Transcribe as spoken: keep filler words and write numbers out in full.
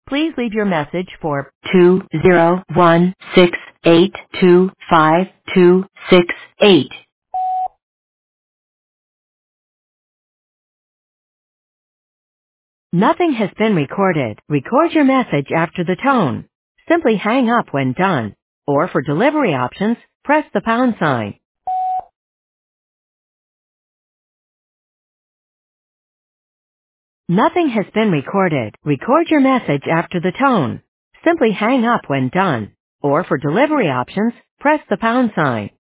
Please leave your message for two zero one six eight two five two six eight. Nothing has been recorded. Record your message after the tone. Simply hang up when done. Or for delivery options, press the pound sign. Nothing has been recorded. Record your message after the tone. Simply hang up when done. Or for delivery options, press the pound sign.